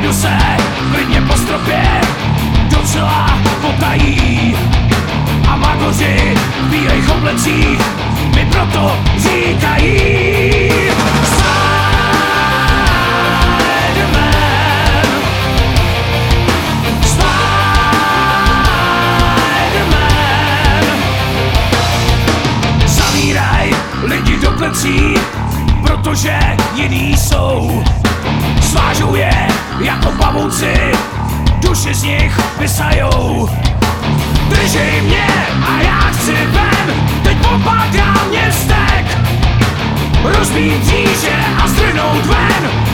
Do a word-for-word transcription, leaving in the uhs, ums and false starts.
Projdu se klidně po stropě, docela potají. A magoři v bílejch oblecích mi proto říkají Spider-Man, Spider-Man. Zavíraj lidi do klecí, protože jiný jsou. Svážou je jako pavouci, duše z nich vysajou. Držej mě a já chci ven, teď popadá mě vztek. Rozbít tíže a strhnout ven.